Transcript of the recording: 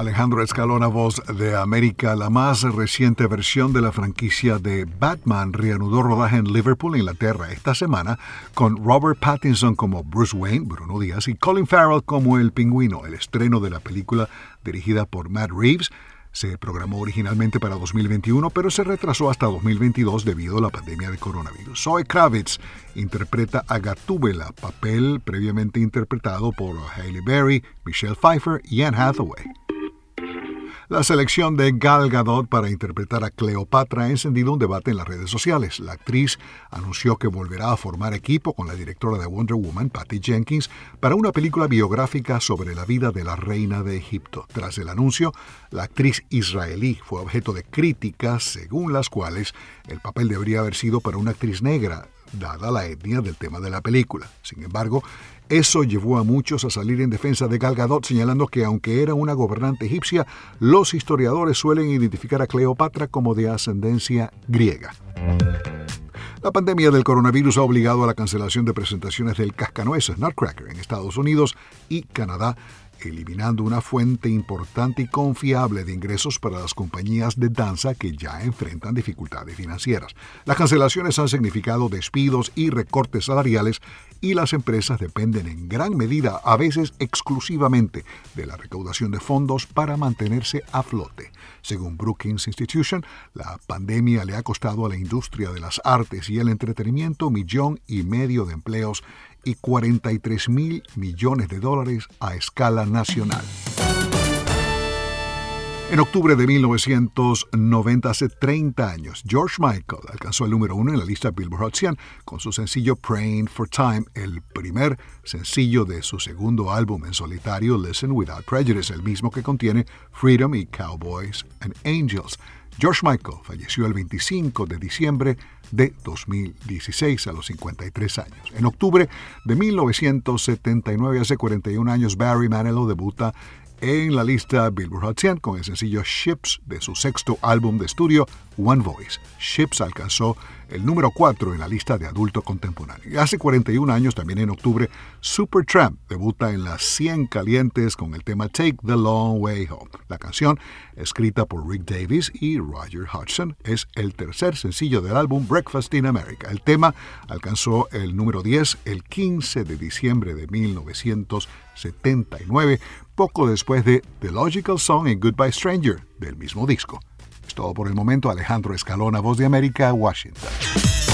Alejandro Escalona, Voz de América. La más reciente versión de la franquicia de Batman reanudó rodaje en Liverpool, Inglaterra, esta semana, con Robert Pattinson como Bruce Wayne, Bruno Díaz, y Colin Farrell como el Pingüino. El estreno de la película, dirigida por Matt Reeves, se programó originalmente para 2021, pero se retrasó hasta 2022 debido a la pandemia de coronavirus. Zoe Kravitz interpreta a Gatúbela, papel previamente interpretado por Halle Berry, Michelle Pfeiffer y Anne Hathaway. La selección de Gal Gadot para interpretar a Cleopatra ha encendido un debate en las redes sociales. La actriz anunció que volverá a formar equipo con la directora de Wonder Woman, Patty Jenkins, para una película biográfica sobre la vida de la reina de Egipto. Tras el anuncio, la actriz israelí fue objeto de críticas, según las cuales el papel debería haber sido para una actriz negra, dada la etnia del tema de la película. Sin embargo, eso llevó a muchos a salir en defensa de Gal Gadot, señalando que aunque era una gobernante egipcia, los historiadores suelen identificar a Cleopatra como de ascendencia griega. La pandemia del coronavirus ha obligado a la cancelación de presentaciones del Cascanueces Nutcracker en Estados Unidos y Canadá, eliminando una fuente importante y confiable de ingresos para las compañías de danza que ya enfrentan dificultades financieras. Las cancelaciones han significado despidos y recortes salariales, y las empresas dependen en gran medida, a veces exclusivamente, de la recaudación de fondos para mantenerse a flote. Según Brookings Institution, la pandemia le ha costado a la industria de las artes y el entretenimiento $1,5 millones de empleos y $43,000 millones a escala nacional. En octubre de 1990, hace 30 años, George Michael alcanzó el número 1 en la lista Billboard Hot 100 con su sencillo Praying for Time, el primer sencillo de su segundo álbum en solitario, Listen Without Prejudice, el mismo que contiene Freedom y Cowboys and Angels. George Michael falleció el 25 de diciembre de 2016 a los 53 años. En octubre de 1979, hace 41 años, Barry Manilow debuta en la lista Billboard Hot 100 con el sencillo Ships de su sexto álbum de estudio, One Voice. Ships alcanzó el número 4 en la lista de adulto contemporáneo. Y hace 41 años, también en octubre, Supertramp debuta en las 100 calientes con el tema Take the Long Way Home. La canción, escrita por Rick Davies y Roger Hodgson, es el tercer sencillo del álbum Breakfast in America. El tema alcanzó el número 10 el 15 de diciembre de 1979, poco después de The Logical Song y Goodbye Stranger del mismo disco. Es todo por el momento. Alejandro Escalona, Voz de América, Washington.